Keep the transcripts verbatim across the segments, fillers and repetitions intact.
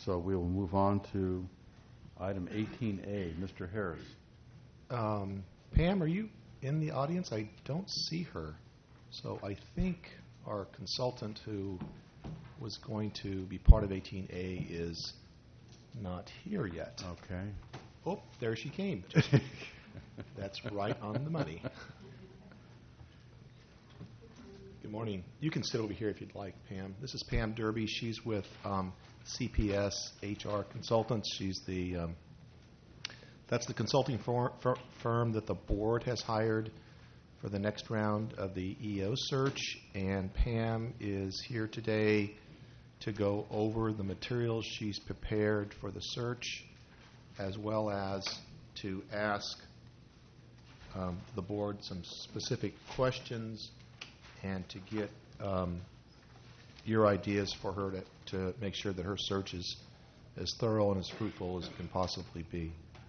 so we will move on to item eighteen A. Mister Harris. Um, Pam, are you in the audience? I don't see her. So I think our consultant who was going to be part of eighteen A is not here yet. Okay. Oh, there she came. That's right on the money. Good morning. You can sit over here if you'd like, Pam. This is Pam Derby. She's with um, C P S H R Consultants. She's the um, that's the consulting for, for, firm that the board has hired for the next round of the E O search. And Pam is here today to go over the materials she's prepared for the search, as well as to ask um, the board some specific questions and to get um, your ideas for her to, to make sure that her search is as thorough and as fruitful as it can possibly be.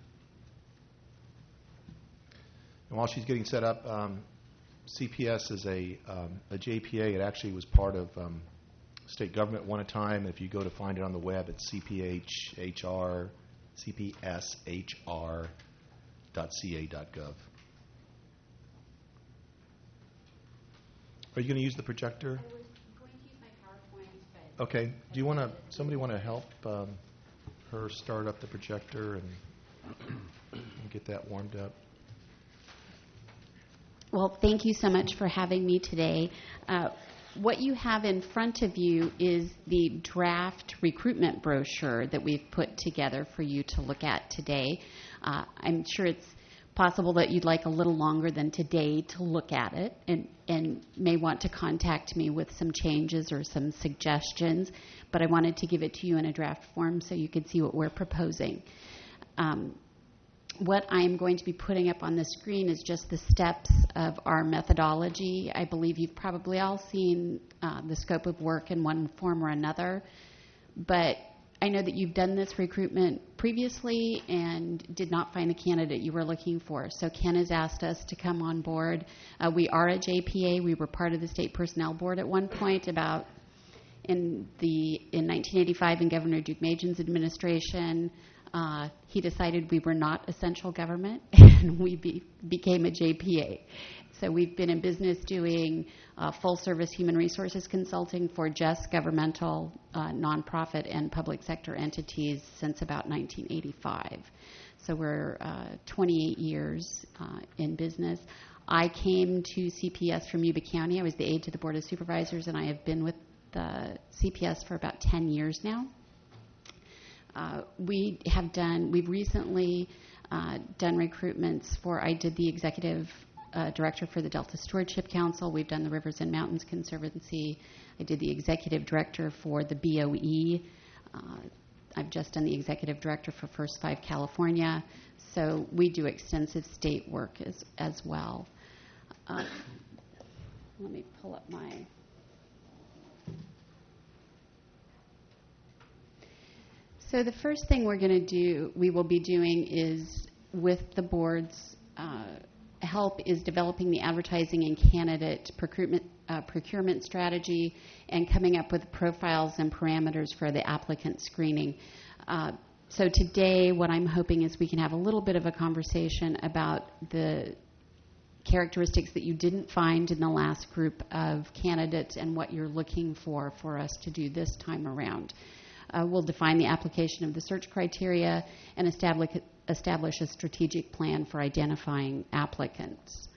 And while she's getting set up, um, C P S is a, um, a J P A. It actually was part of um, state government one time. If you go to find it on the web, it's C P H H R, C P S H R dot C A dot gov. Are you going to use the projector? I was going to use my PowerPoint, but... Okay. Do you want to, somebody want to help um, her start up the projector and, and get that warmed up? Well, thank you so much for having me today. Uh, what you have in front of you is the draft recruitment brochure that we've put together for you to look at today. Uh, I'm sure it's possible that you'd like a little longer than today to look at it and, and may want to contact me with some changes or some suggestions, but I wanted to give it to you in a draft form so you could see what we're proposing. Um, what I'm going to be putting up on the screen is just the steps of our methodology. I believe you've probably all seen uh, the scope of work in one form or another, but I know that you've done this recruitment previously and did not find the candidate you were looking for. So Ken has asked us to come on board. Uh, we are a J P A. We were part of the State Personnel Board at one point about in the in nineteen eighty-five in Governor Duke Majan's administration. Uh, he decided we were not essential government, and we be, became a J P A. So we've been in business doing uh, full-service human resources consulting for just governmental, uh, nonprofit, and public sector entities since about nineteen eighty-five. So we're uh, twenty-eight years uh, in business. I came to C P S from Yuba County. I was the aide to the Board of Supervisors, and I have been with the C P S for about ten years now. Uh, we have done, we've recently uh, done recruitments for, I did the executive uh, director for the Delta Stewardship Council. We've done the Rivers and Mountains Conservancy. I did the executive director for the B O E. Uh, I've just done the executive director for First Five California. So we do extensive state work as, as well. Uh, let me pull up my... So the first thing we're going to do, we will be doing is, with the board's uh, help, is developing the advertising and candidate procurement, uh, procurement strategy and coming up with profiles and parameters for the applicant screening. Uh, so today what I'm hoping is we can have a little bit of a conversation about the characteristics that you didn't find in the last group of candidates and what you're looking for for us to do this time around. Uh, we'll define the application of the search criteria and establish, establish a strategic plan for identifying applicants.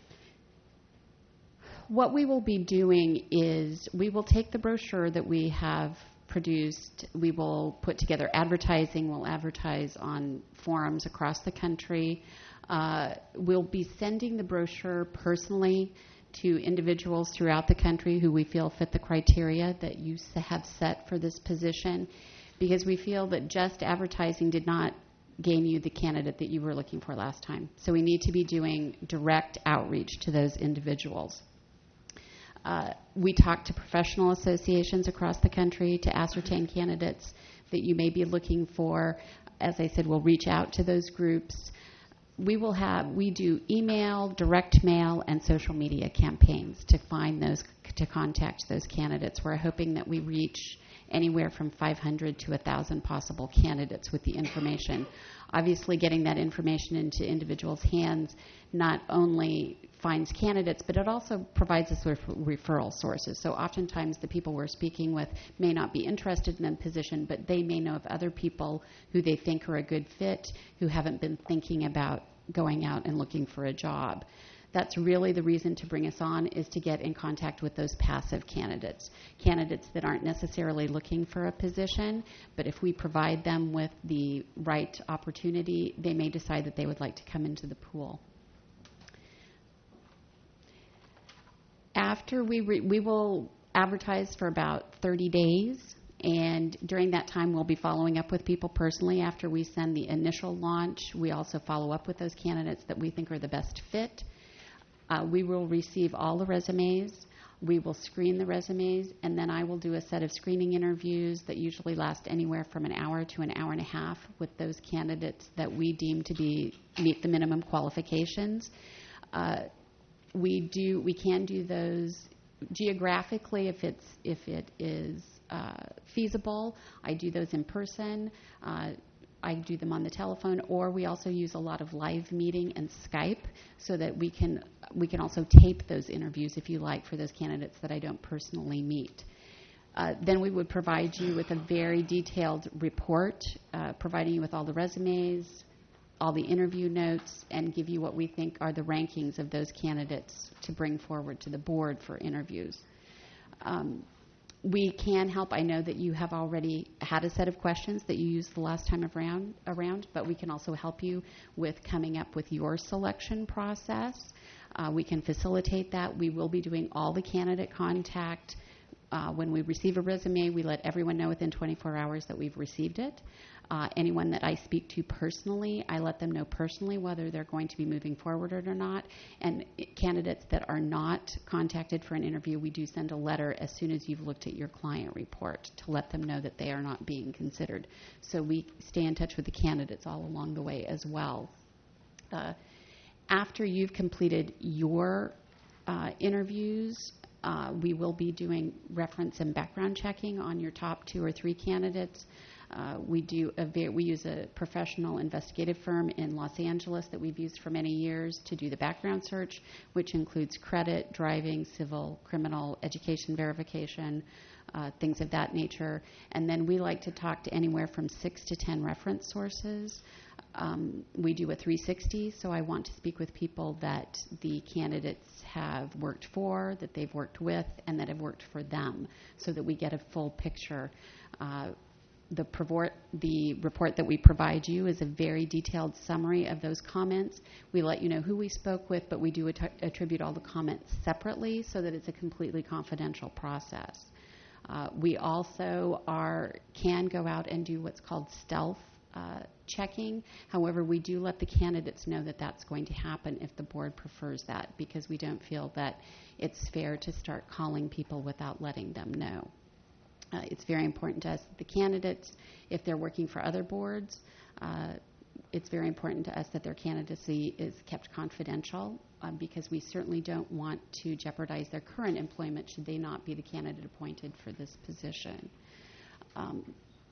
What we will be doing is we will take the brochure that we have produced, we will put together advertising, we'll advertise on forums across the country. Uh, we'll be sending the brochure personally to individuals throughout the country who we feel fit the criteria that you have set for this position, because we feel that just advertising did not gain you the candidate that you were looking for last time. So we need to be doing direct outreach to those individuals. Uh, we talk to professional associations across the country to ascertain candidates that you may be looking for. As I said, we'll reach out to those groups. We will have, we do email, direct mail, and social media campaigns to find those, to contact those candidates. We're hoping that we reach anywhere from five hundred to one thousand possible candidates with the information. Obviously, getting that information into individuals' hands not only finds candidates, but it also provides us with referral sources. So oftentimes the people we're speaking with may not be interested in a position, but they may know of other people who they think are a good fit who haven't been thinking about going out and looking for a job. That's really the reason to bring us on, is to get in contact with those passive candidates, candidates that aren't necessarily looking for a position, but if we provide them with the right opportunity, they may decide that they would like to come into the pool. After we, re- we will advertise for about thirty days, and during that time we'll be following up with people personally. After we send the initial launch, we also follow up with those candidates that we think are the best fit. Uh, we will receive all the resumes. We will screen the resumes, and then I will do a set of screening interviews that usually last anywhere from an hour to an hour and a half with those candidates that we deem to be meet the minimum qualifications. Uh, we do we can do those geographically if it's if it is uh, feasible. I do those in person. Uh, I do them on the telephone, or we also use a lot of live meeting and Skype so that we can we can also tape those interviews, if you like, for those candidates that I don't personally meet. Uh, then we would provide you with a very detailed report, uh, providing you with all the resumes, all the interview notes, and give you what we think are the rankings of those candidates to bring forward to the board for interviews. Um, We can help. I know that you have already had a set of questions that you used the last time around, around but we can also help you with coming up with your selection process. Uh, we can facilitate that. We will be doing all the candidate contact. Uh, when we receive a resume, we let everyone know within twenty-four hours that we've received it. Uh, anyone that I speak to personally, I let them know personally whether they're going to be moving forward or not. And candidates that are not contacted for an interview, we do send a letter as soon as you've looked at your client report to let them know that they are not being considered. So we stay in touch with the candidates all along the way as well. Uh, after you've completed your uh, interviews, uh, we will be doing reference and background checking on your top two or three candidates. Uh, we do a ve- we use a professional investigative firm in Los Angeles that we've used for many years to do the background search, which includes credit, driving, civil, criminal, education verification, uh, things of that nature. And then we like to talk to anywhere from six to ten reference sources. Um, we do a three sixty, so I want to speak with people that the candidates have worked for, that they've worked with, and that have worked for them, so that we get a full picture. Uh, The, provort, the report that we provide you is a very detailed summary of those comments. We let you know who we spoke with, but we do att- attribute all the comments separately so that it's a completely confidential process. Uh, we also are can go out and do what's called stealth uh, checking. However, we do let the candidates know that that's going to happen if the board prefers that, because we don't feel that it's fair to start calling people without letting them know. Uh, it's very important to us that the candidates, if they're working for other boards, uh, it's very important to us that their candidacy is kept confidential, uh, because we certainly don't want to jeopardize their current employment should they not be the candidate appointed for this position. Um,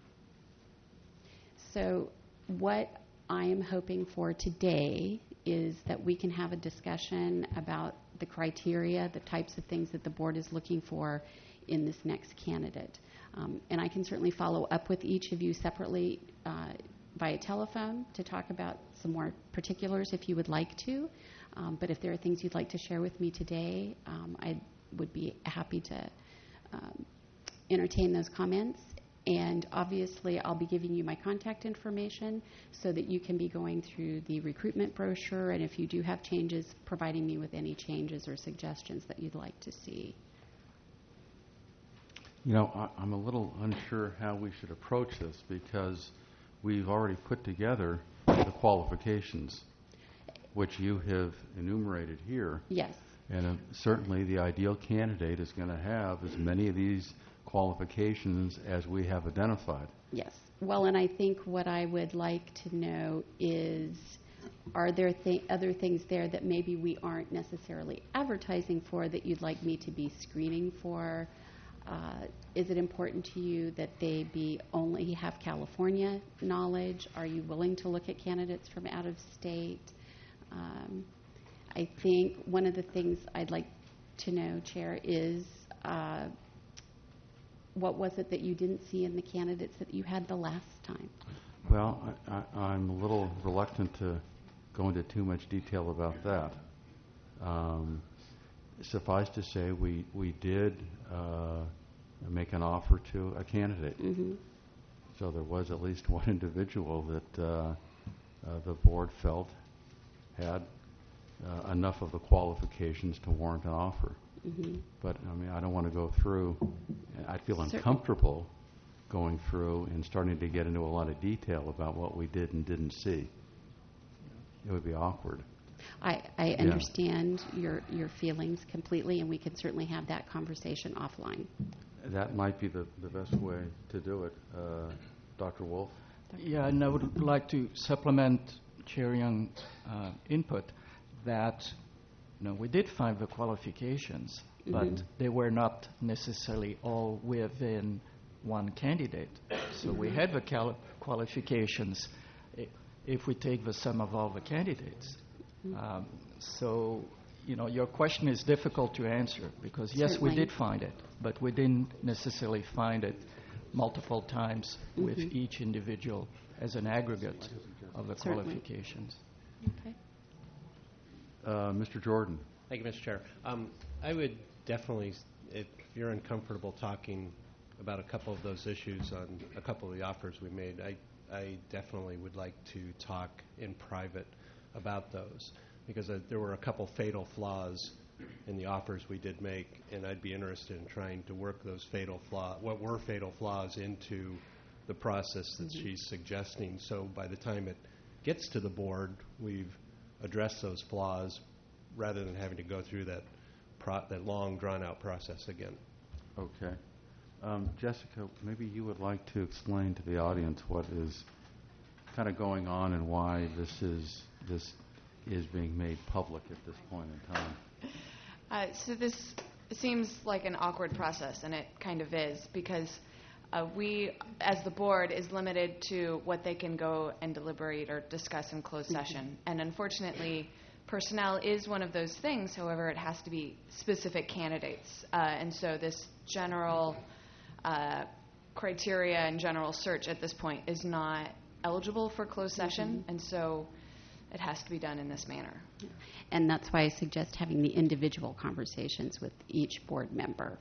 so what I am hoping for today is that we can have a discussion about the criteria, the types of things that the board is looking for in this next candidate. Um, and I can certainly follow up with each of you separately uh, via telephone to talk about some more particulars if you would like to. Um, but if there are things you'd like to share with me today, um, I would be happy to um, entertain those comments. And obviously, I'll be giving you my contact information so that you can be going through the recruitment brochure, and if you do have changes, providing me with any changes or suggestions that you'd like to see. You know, I, I'm a little unsure how we should approach this, because we've already put together the qualifications, which you have enumerated here. Yes. And uh, certainly the ideal candidate is going to have as many of these qualifications as we have identified. Yes. Well, and I think what I would like to know is, are there th- other things there that maybe we aren't necessarily advertising for that you'd like me to be screening for? Uh, is it important to you that they be only have California knowledge? Are you willing to look at candidates from out of state? Um, I think one of the things I'd like to know, Chair, is uh, what was it that you didn't see in the candidates that you had the last time? Well, I, I, I'm a little reluctant to go into too much detail about that. Um, suffice to say, we, we did uh, make an offer to a candidate. Mm-hmm. So there was at least one individual that uh, uh, the board felt had uh, enough of the qualifications to warrant an offer. Mm-hmm. But, I mean, I don't want to go through. I feel Cer- uncomfortable going through and starting to get into a lot of detail about what we did and didn't see. It would be awkward. I, I understand your, your feelings completely, and we can certainly have that conversation offline. That might be the, the best way to do it. Uh, Doctor Wolf? Yeah, and I would like to supplement Chair Young's uh, input that you know, we did find the qualifications, Mm-hmm. but they were not necessarily all within one candidate. So we had the cal- qualifications i- if we take the sum of all the candidates. Um, so, you know, your question is difficult to answer because, yes, Certainly. we did find it, but we didn't necessarily find it multiple times with Mhm. each individual as an aggregate of the Certainly. qualifications. Okay. Uh, Mister Jordan? Thank you, Mister Chair. Um, I would definitely, if you're uncomfortable talking about a couple of those issues on a couple of the offers we made, I, I definitely would like to talk in private about those because uh, there were a couple fatal flaws in the offers we did make, and I'd be interested in trying to work those fatal flaws, what were fatal flaws, into the process that Mm-hmm. she's suggesting. So by the time it gets to the board, we've addressed those flaws rather than having to go through that pro- that long, drawn-out process again. Okay. Um, Jessica, maybe you would like to explain to the audience what is kind of going on and why this is this is being made public at this point in time. Uh, so this seems like an awkward process, and it kind of is, because uh, we, as the board, is limited to what they can go and deliberate or discuss in closed session. And unfortunately, personnel is one of those things. However, it has to be specific candidates. Uh, and so this general uh, criteria and general search at this point is not eligible for closed session. And so it has to be done in this manner. And that's why I suggest having the individual conversations with each board member.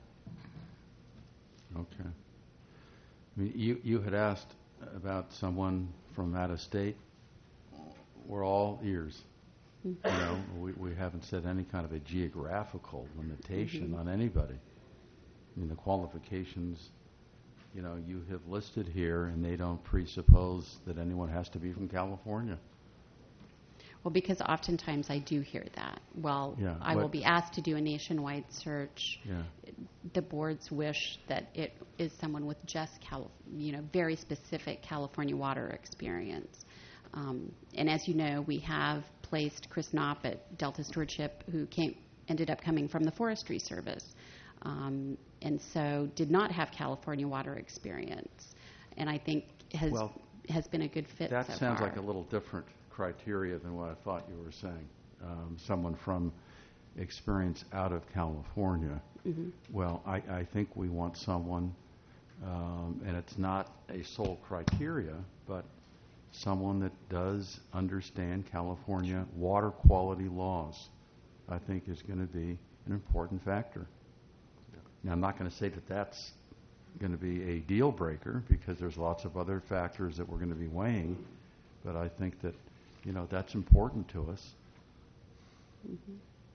Okay. I mean, you, you had asked about someone from out of state. We're all ears. You know, we, we haven't said any kind of a geographical limitation Mhm. on anybody. I mean, the qualifications, you know, you have listed here, and they don't presuppose that anyone has to be from California. Well, because oftentimes I do hear that. Well, Yeah, I will but- be asked to do a nationwide search. Yeah. The boards wish that it is someone with just, Cali- you know, very specific California water experience. Um, and as you know, we have placed Chris Knopp at Delta Stewardship, who came, ended up coming from the Forestry Service, um, and so did not have California water experience. And I think has Well, has been a good fit That so sounds far. like a little different criteria than what I thought you were saying. Um, someone from experience out of California. Mhm. Well, I, I think we want someone, um, and it's not a sole criteria, but someone that does understand California water quality laws, I think is going to be an important factor. Now, I'm not going to say that that's going to be a deal breaker because there's lots of other factors that we're going to be weighing, but I think that, you know, that's important to us. Mm-hmm.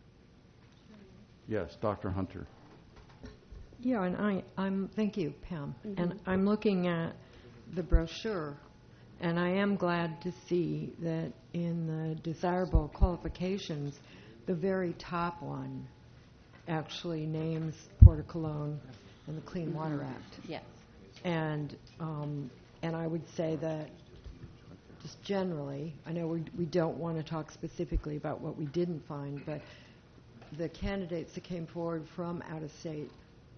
Yes, Doctor Hunter. Yeah, and I, I'm, thank you, Pam. Mhm. And I'm looking at the brochure, and I am glad to see that in the desirable qualifications, the very top one actually names Port of Cologne and the Clean Water Act. Yes. And um, and I would say that just generally, I know we, we don't want to talk specifically about what we didn't find, but the candidates that came forward from out of state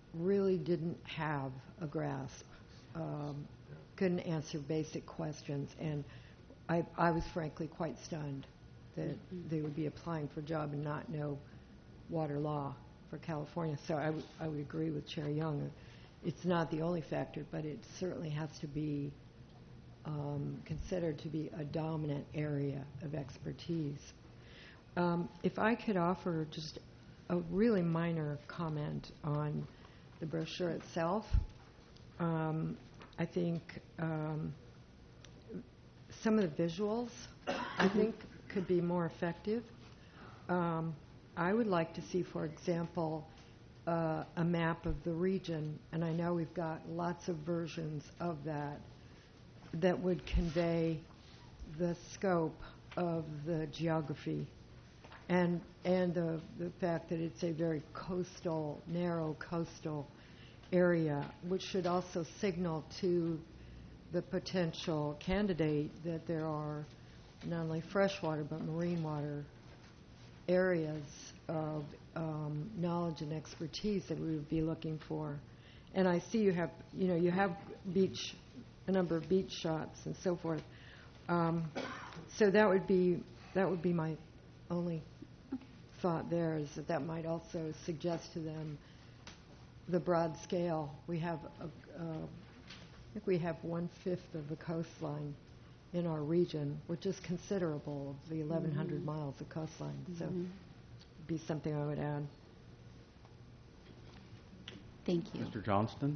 really didn't have a grasp, um, couldn't answer basic questions, and I, I was frankly quite stunned that they would be applying for a job and not know water law for California. So I, w- I would agree with Chair Young. It's not the only factor, but it certainly has to be um, considered to be a dominant area of expertise. Um, if I could offer just a really minor comment on the brochure itself, um, I think um, some of the visuals, I think, could be more effective. Um, I would like to see, for example, uh, a map of the region, and I know we've got lots of versions of that, that would convey the scope of the geography and and the, the fact that it's a very coastal, narrow coastal area, which should also signal to the potential candidate that there are not only freshwater but marine water areas of um, knowledge and expertise that we would be looking for. And I see you have, you know, you have beach, a number of beach shots and so forth. Um, so that would be that would be my only thought there, is that that might also suggest to them the broad scale. We have, a, uh, I think we have one-fifth of the coastline in our region, which is considerable, of the eleven hundred mm-hmm. miles of coastline. Mm-hmm. So it'd be something I would add. Thank you. Mister Johnston?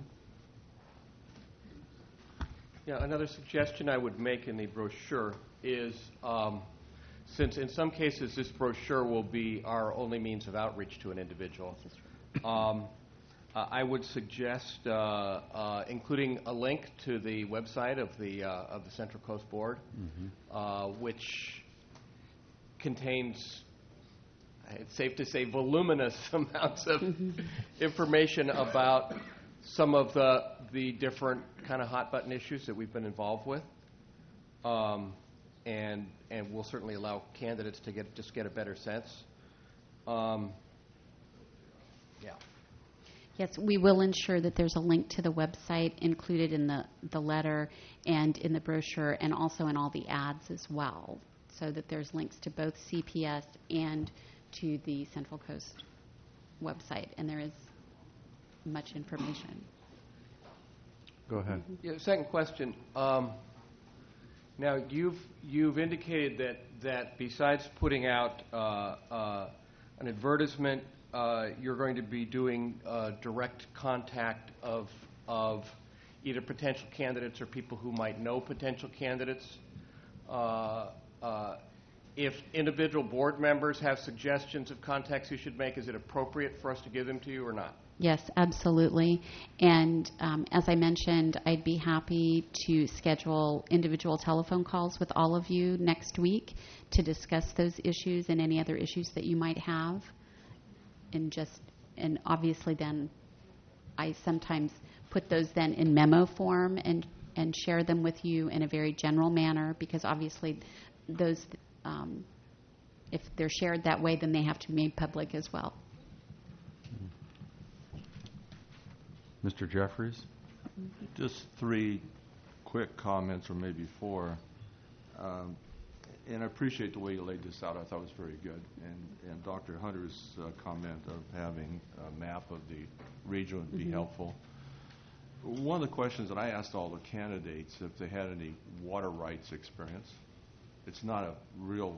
Yeah, another suggestion I would make in the brochure is, um, since in some cases this brochure will be our only means of outreach to an individual, um, uh, I would suggest uh, uh, including a link to the website of the uh, of the Central Coast Board, mm-hmm. uh, which contains, it's safe to say, voluminous amounts of information about some of the the different kind of hot button issues that we've been involved with, um, and and we'll certainly allow candidates to get just get a better sense. Um, yeah. Yes, we will ensure that there's a link to the website included in the, the letter and in the brochure, and also in all the ads as well, so that there's links to both C P S and to the Central Coast website, and there is much information. Go ahead. Yeah, second question. Um, now, you've you've indicated that that besides putting out uh, uh, an advertisement, uh, you're going to be doing uh, direct contact of of either potential candidates or people who might know potential candidates. Uh, uh, if individual board members have suggestions of contacts you should make, is it appropriate for us to give them to you or not? Yes, absolutely. And um, as I mentioned, I'd be happy to schedule individual telephone calls with all of you next week to discuss those issues and any other issues that you might have. And just, and obviously then I sometimes put those then in memo form and, and share them with you in a very general manner, because obviously those, um, if they're shared that way, then they have to be made public as well. Mister Jeffries? Just three quick comments, or maybe four. Um, and I appreciate the way you laid this out. I thought it was very good. And, and Doctor Hunter's uh, comment of having a map of the region would be mm-hmm. helpful. One of the questions that I asked all the candidates if they had any water rights experience. It's not a real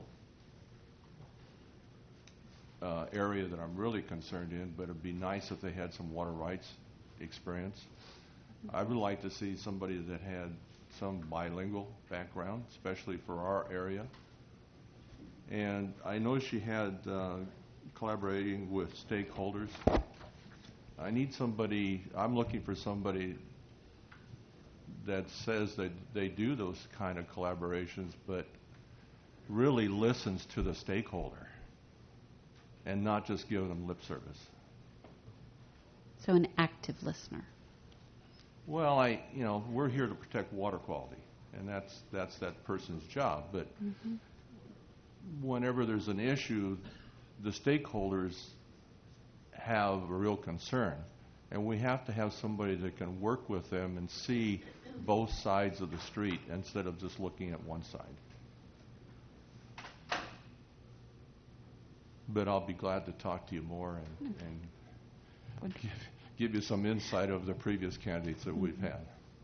uh, area that I'm really concerned in, but it would be nice if they had some water rights experience. I would like to see somebody that had some bilingual background, especially for our area. And I know she had uh, collaborating with stakeholders. I need somebody, I'm looking for somebody that says that they do those kind of collaborations, but really listens to the stakeholder and not just give them lip service. So an active listener. Well, I, you know, we're here to protect water quality, and that's that's that person's job. But mm-hmm. whenever there's an issue, the stakeholders have a real concern, And we have to have somebody that can work with them and see both sides of the street instead of just looking at one side. But I'll be glad to talk to you more and, and give, give you some insight of the previous candidates that we've had.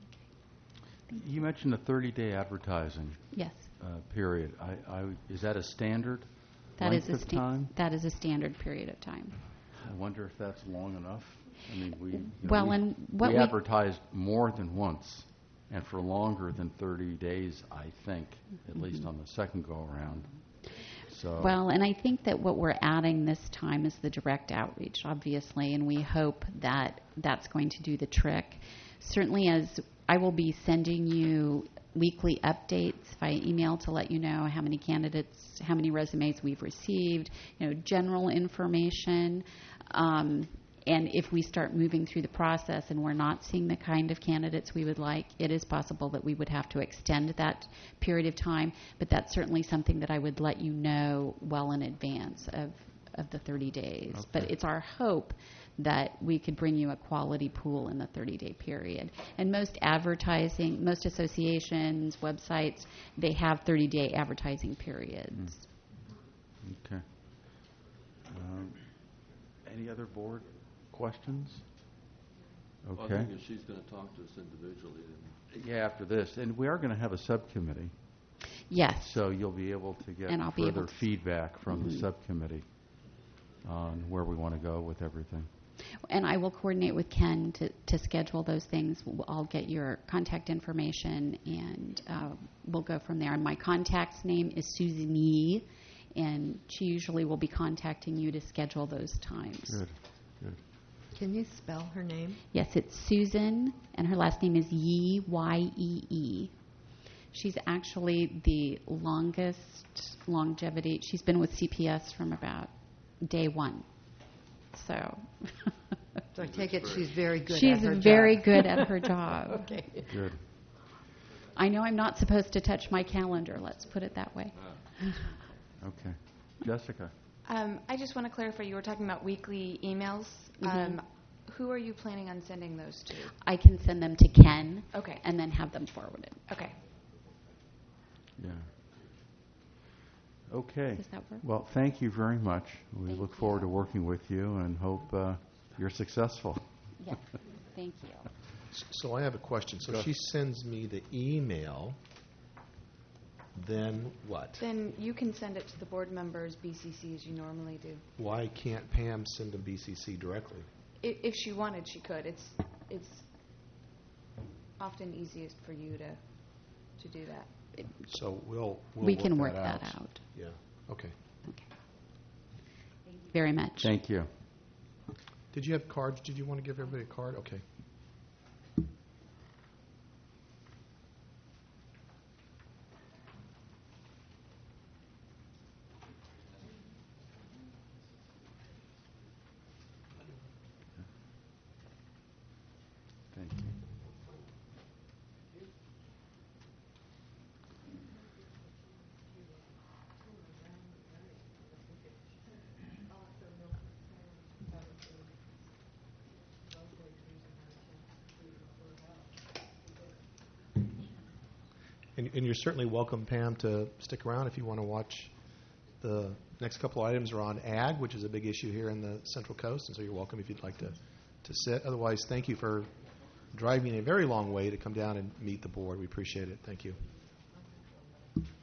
You mentioned a thirty-day advertising Yes. uh, period. I, I, is that a standard That length is a of sta- time? that is a standard period of time. I wonder if that's long enough. I mean, we, you know, Well, we, and what we we- advertised more than once and for longer than thirty days, I think, at least on the second go-around. So, Well, and I think that what we're adding this time is the direct outreach, obviously, and we hope that that's going to do the trick. Certainly, as I will be sending you weekly updates via email to let you know how many candidates, how many resumes we've received, you know, general information. Um, and if we start moving through the process and we're not seeing the kind of candidates we would like, it is possible that we would have to extend that period of time. But that's certainly something that I would let you know well in advance of, of the thirty days. Okay. But it's our hope that we could bring you a quality pool in the thirty-day period. And most advertising, most associations, websites, they have thirty-day advertising periods. okay. Um, any other board questions? Well, Okay. I think if she's going to talk to us individually, then Yeah, after this. And we are going to have a subcommittee, Yes. so you'll be able to get And I'll be further able to- feedback from Mhm. the subcommittee on where we want to go with everything. And I will coordinate with Ken to, to schedule those things. I'll get your contact information, and uh, we'll go from there. And my contact's name is Susan Yee, and she usually will be contacting you to schedule those times. Good, good. Can you spell her name? Yes, it's Susan, and her last name is Yee, Y E E. She's actually the longest longevity. She's been with C P S from about day one. So So I take it she's very good she's at her job. very good at her job. Okay. Good. I know I'm not supposed to touch my calendar, let's put it that way. Okay. Jessica? Um, I just want to clarify, you were talking about weekly emails. Mhm. Um, who are you planning on sending those to? I can send them to Ken Okay. and then have them forwarded. Okay. Yeah. Okay. Does that work? Well, thank you very much. We Thank look forward you. to working with you and hope uh, you're successful. Yes, thank you. S- So I have a question. So Go. she sends me the email, then what? Then you can send it to the board members, B C C, as you normally do. Why can't Pam send them B C C directly? I- If she wanted, she could. It's it's often easiest for you to to do that. So we'll, we'll We can work that that out. Yeah, okay. Okay. Thank you very much. Thank you. Did you have cards? Did you want to give everybody a card? Okay. Thank you. And, and you're certainly welcome, Pam, to stick around if you want to watch. The next couple items are on ag, which is a big issue here in the Central Coast, and so you're welcome if you'd like to, to sit. Otherwise, thank you for driving a very long way to come down and meet the board. We appreciate it. Thank you.